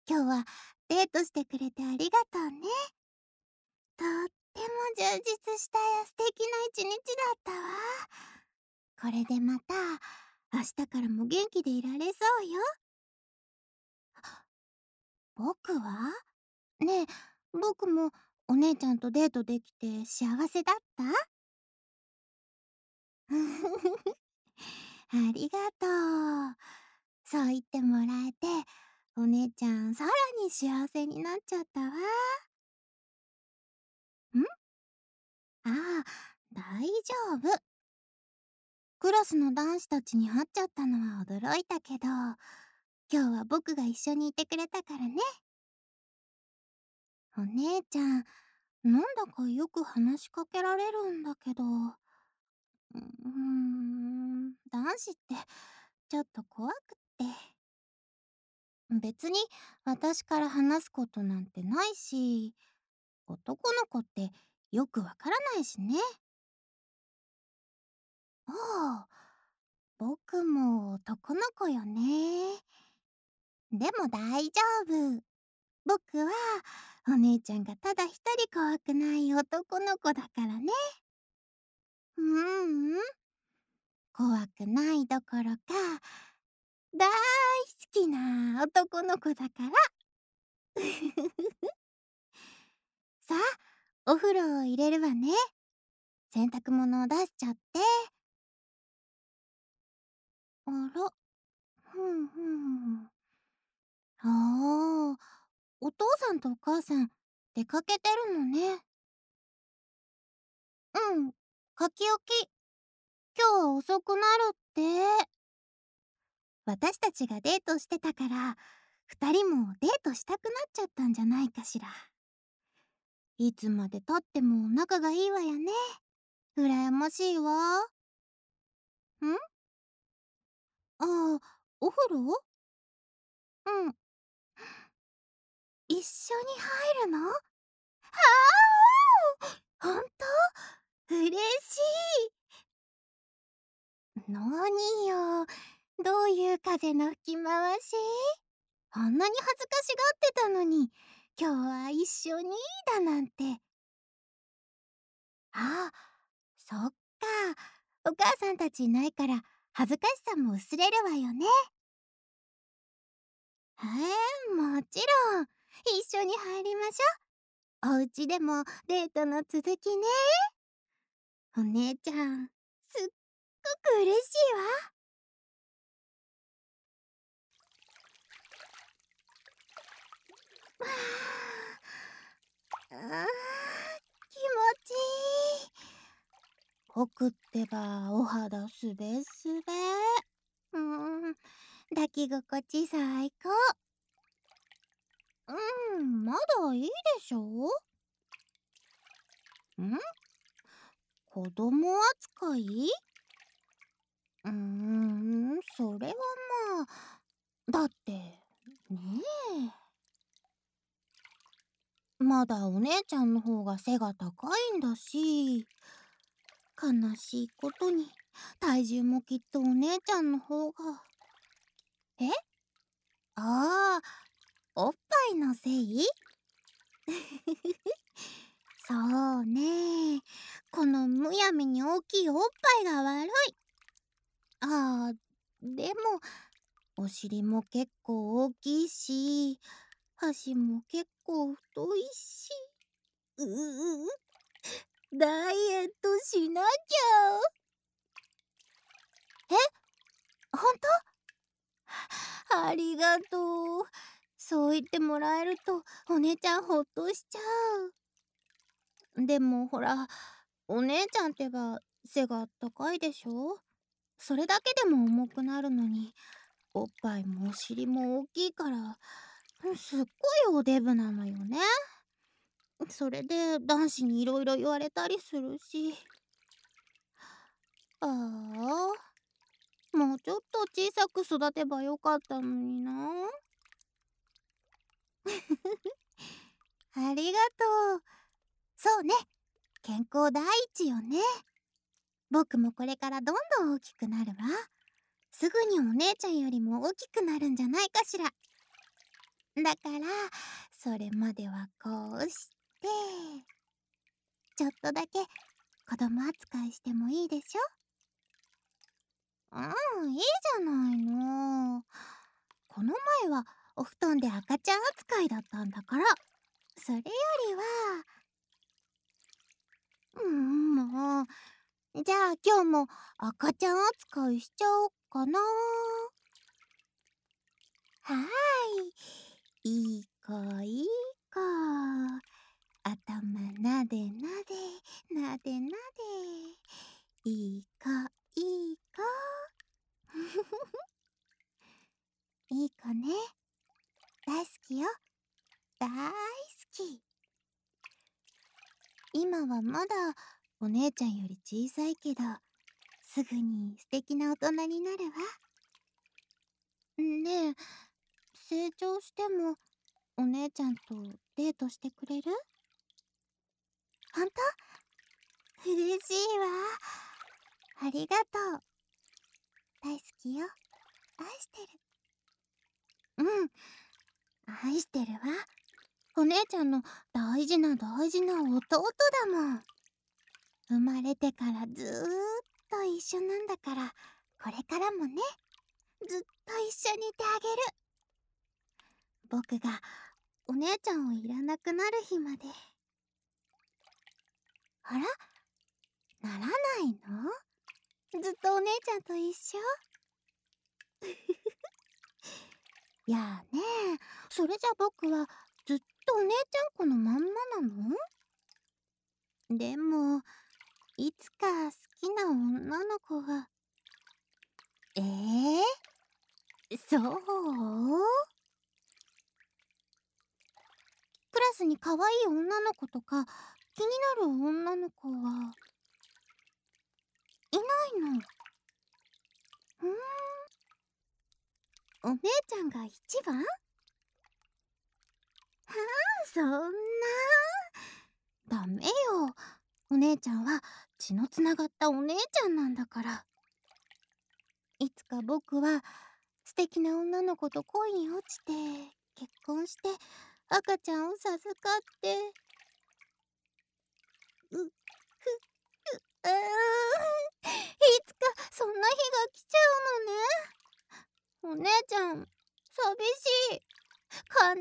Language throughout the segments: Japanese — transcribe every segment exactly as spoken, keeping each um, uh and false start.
今日はデートしてくれてありがとうね。とっても充実した素敵な一日だったわ。これでまた明日からも元気でいられそうよ。僕はねえ、僕もお姉ちゃんとデートできて幸せだった？ありがとう。そう言ってもらえて、お姉ちゃんさらに幸せになっちゃったわ。ん？ああ、大丈夫。クラスの男子たちに会っちゃったのは驚いたけど、今日は僕が一緒にいてくれたからね。お姉ちゃん、なんだかよく話しかけられるんだけど、うーん、男子ってちょっと怖くって。別に私から話すことなんてないし、男の子ってよくわからないしね。ああ、僕も男の子よね。でも大丈夫。僕はお姉ちゃんがただ一人怖くない男の子だからね。ううん、怖くないどころか、大好きな男の子だから。さあ、お風呂を入れるわね。洗濯物を出しちゃって。あら、ふんふん。ああ、お父さんとお母さん、出かけてるのね。うん、書き置き。今日は遅くなるって。私たちがデートしてたから、二人もデートしたくなっちゃったんじゃないかしら。いつまで経っても仲がいいわよね。羨ましいわ。ん？ああ、お風呂？うん。一緒に入るの？はあ！ほんと？嬉しい。なによ、どういう風の吹き回し？あんなに恥ずかしがってたのに、今日は一緒にだなんて。ああ、そっか。お母さんたちいないから恥ずかしさも薄れるわよね。ええ、もちろん。一緒に入りましょ。お家でもデートの続きね。お姉ちゃん、すっごく嬉しいわ。ああ、気持ちいい。僕ってばお肌すべすべ。うーん、抱き心地最高。うん、まだいいでしょ？ん？子供扱い？うーん、それはまあ、だってねえ、まだお姉ちゃんの方が背が高いんだし、悲しいことに体重もきっとお姉ちゃんの方が。え？ああ、おっぱいのせい？そうね。このむやみに大きいおっぱいが悪い。ああ、でも、お尻も結構大きいし、箸も結構太いし。ううう、ダイエットしなきゃ。え、ほんと？ありがとう。そう言ってもらえると、お姉ちゃんほっとしちゃう。でもほら、お姉ちゃんってば背が高いでしょ？それだけでも重くなるのに、おっぱいもお尻も大きいから、すっごいおデブなのよね。それで男子にいろいろ言われたりするし。ああ、もうちょっと小さく育てばよかったのにな。ありがとう。そうね、健康第一よね。僕もこれからどんどん大きくなるわ。すぐにお姉ちゃんよりも大きくなるんじゃないかしら。 だから、それまではこうして、ちょっとだけ子供扱いしてもいいでしょ？うん、いいじゃないの。この前はお布団で赤ちゃん扱いだったんだから、それよりは、うん、もう、じゃあ今日も赤ちゃん扱いしちゃおっかな。はーい。いい子いい子。頭なでなで、なでなで。いい子いい子。いい子ね。大好きよ。大好き。今はまだお姉ちゃんより小さいけど、すぐに素敵な大人になるわ。ねえ、成長してもお姉ちゃんとデートしてくれる？ほんと？嬉しいわ。ありがとう。大好きよ。愛してる。うん、愛してるわ。お姉ちゃんの大事な大事な弟だもん。生まれてからずーっと一緒なんだから、これからもね、ずっと一緒にいてあげる。僕がお姉ちゃんをいらなくなる日まで。あら？ならないの？ずっとお姉ちゃんと一緒？やあねえ、それじゃ僕はずっとお姉ちゃん子のまんまなの？でも、いつか好きな女の子が。ええー、そう？クラスに可愛い女の子とか気になる女の子はいないの？うーん、お姉ちゃんが一番？はあ、そんな。ダメよ。お姉ちゃんは血のつながったお姉ちゃんなんだから。いつか僕は素敵な女の子と恋に落ちて結婚して赤ちゃんを授かって、う、ふ、ふ、うーん、いつかそんな日が来ちゃうのね。お姉ちゃん、寂しい、悲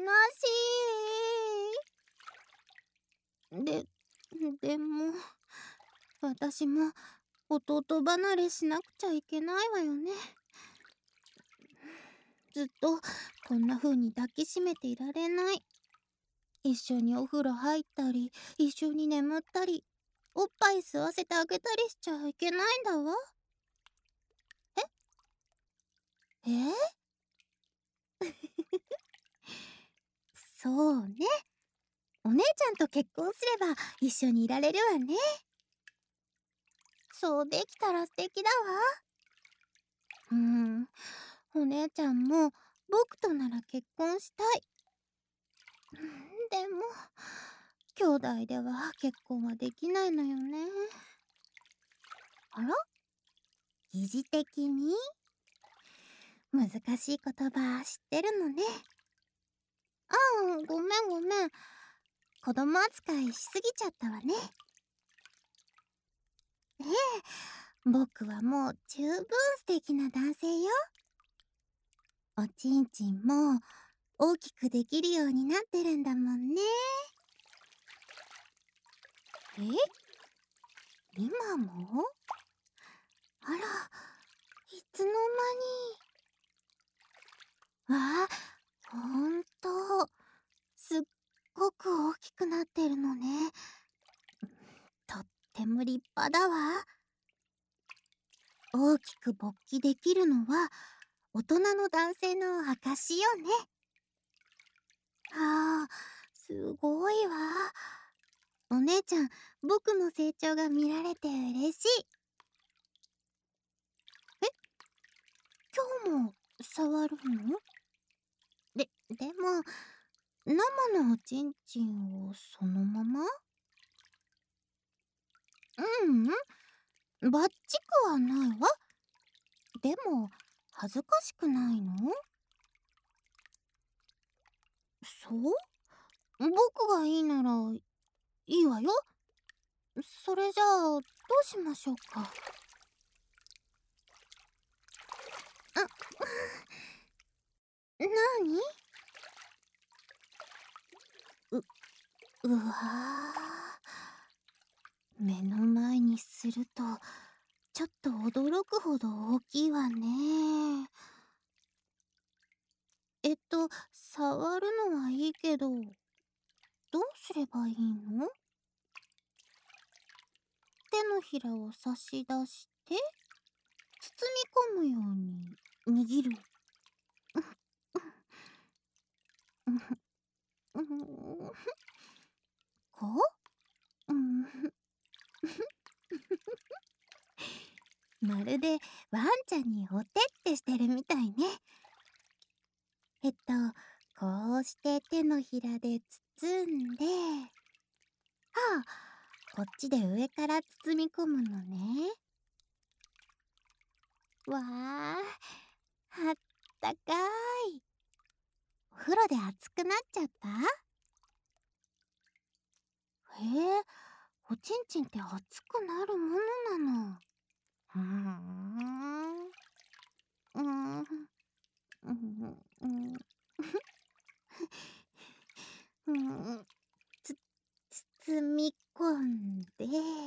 しい。で、でも、私も弟離れしなくちゃいけないわよね。ずっとこんな風に抱きしめていられない。一緒にお風呂入ったり、一緒に眠ったり、おっぱい吸わせてあげたりしちゃいけないんだわ。ええそうね。お姉ちゃんと結婚すれば一緒にいられるわね。そうできたら素敵だわ。うーん、お姉ちゃんも僕となら結婚したい。でも、兄弟では結婚はできないのよね。あら？疑似的に？難しい言葉知ってるのね。ああ、ごめんごめん。子供扱いしすぎちゃったわね。ええ、僕はもう十分素敵な男性よ。おちんちんも大きくできるようになってるんだもんね。え？今も？あら、いつの間に。わあ、ほんと。すっごく大きくなってるのね。とっても立派だわ。大きく勃起できるのは大人の男性の証よね。ああ、すごいわ。お姉ちゃん、僕の成長が見られて嬉しい。え、今日も触るの？で、でも、生のおちんちんをそのまま？ううん、バッチくはないわ。でも、恥ずかしくないの？ そう僕がいいならいいわよ。それじゃあどうしましょうか。あなにううわー、目の前にするとちょっと驚くほど大きいわね。えっと触るのはいいけど、どうすればいいの？手のひらを差し出して包み込むように握る。こう、うん、まるでワンちゃんにおてってしてるみたいね。えっとこうして手のひらで包んで、ああ、こっちで上から包み込むのね。わあ、あったかい。お風呂で熱くなっちゃった？へえ、おちんちんって熱くなるものなの。ふーん。うーん。うん、うん。うん。つ包み込んで。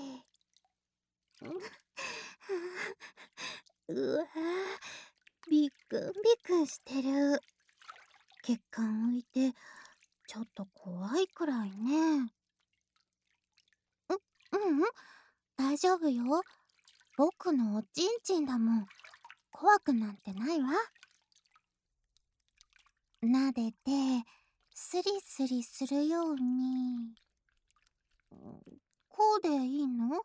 うわー、ビクンビクンしてる。血管浮いてちょっと怖いくらいね。う、うんうん、大丈夫よ。僕のおちんちんだもん。怖くなんてないわ。撫でてスリスリするように。こうでいいの？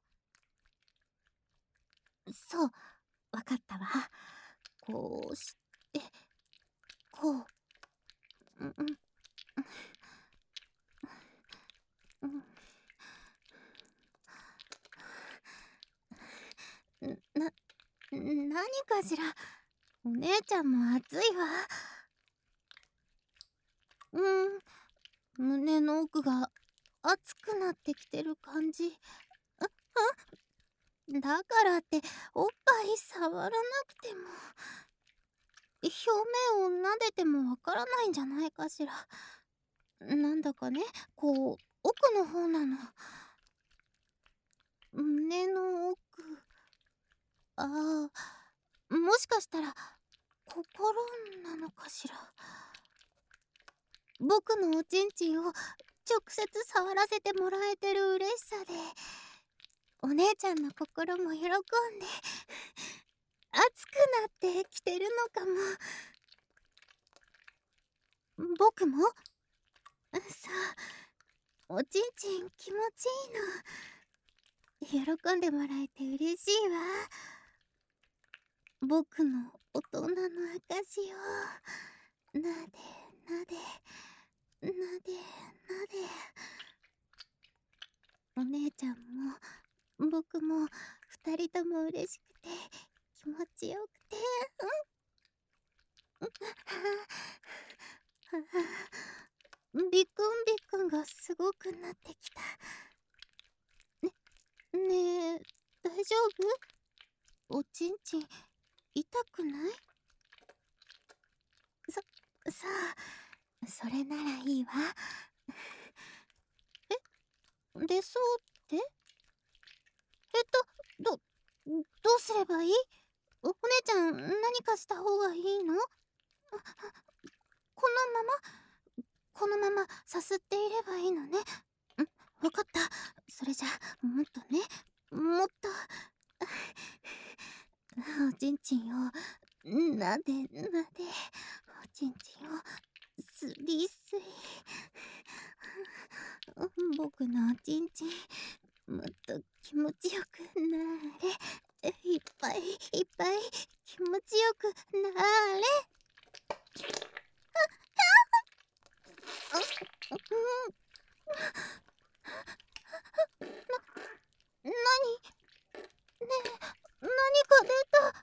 そう、わかったわ。こうしてこう。うんうん、うん、な、何かしら。お姉ちゃんも熱いわ。うん、胸の奥が熱くなってきてる感じ。あ、あ、だからっておっぱい触らなくても、表面を撫でてもわからないんじゃないかしら。なんだかね、こう奥の方なの。胸の奥。ああ、もしかしたら心なのかしら。僕のおちんちんを直接触らせてもらえてる嬉しさで、お姉ちゃんの心も喜んで熱くなってきてるのかも。僕もさあ、おちんちん気持ちいいの。喜んでもらえて嬉しいわ。僕の大人の証をなでなでなでなで。お姉ちゃんも僕も二人とも嬉しくて気持ちよくて、うん、ビクンビクンがすごくなってきた。ね、ねえ、大丈夫？おちんちん痛くない？そ、さあ、それならいいわ。え、出そうって？えっと、ど、どうすればいい？お姉ちゃん何かした方がいいの？このままこのままさすっていればいいのね。ん、わかった。それじゃもっとね、もっとおちんちんをなでなで、おちんちんをすりすり。僕のおちんちんもっと気持ちよくなれ。いっぱいいっぱい気持ちよくなれ。な、なに？ねえ、何か出た。は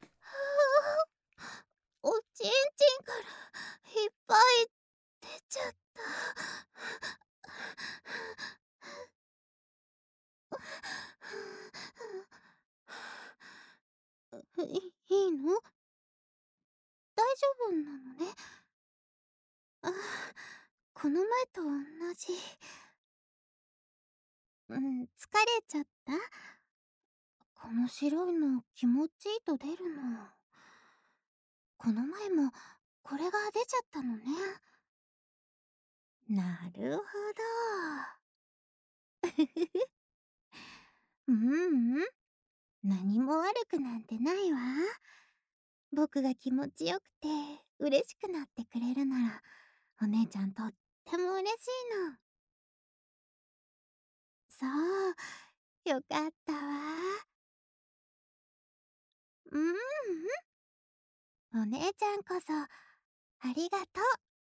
あ、おちんちんからいっぱい出ちゃっ分なのね。ああ、この前と同じ。うん、疲れちゃった？この白いの気持ちいいと出るの。この前もこれが出ちゃったのね。なるほど。ううん、何も悪くなんてないわ。僕が気持ちよくて嬉しくなってくれるなら、お姉ちゃんとっても嬉しいの。そう、よかったわ。うーん、お姉ちゃんこそ、ありがとう。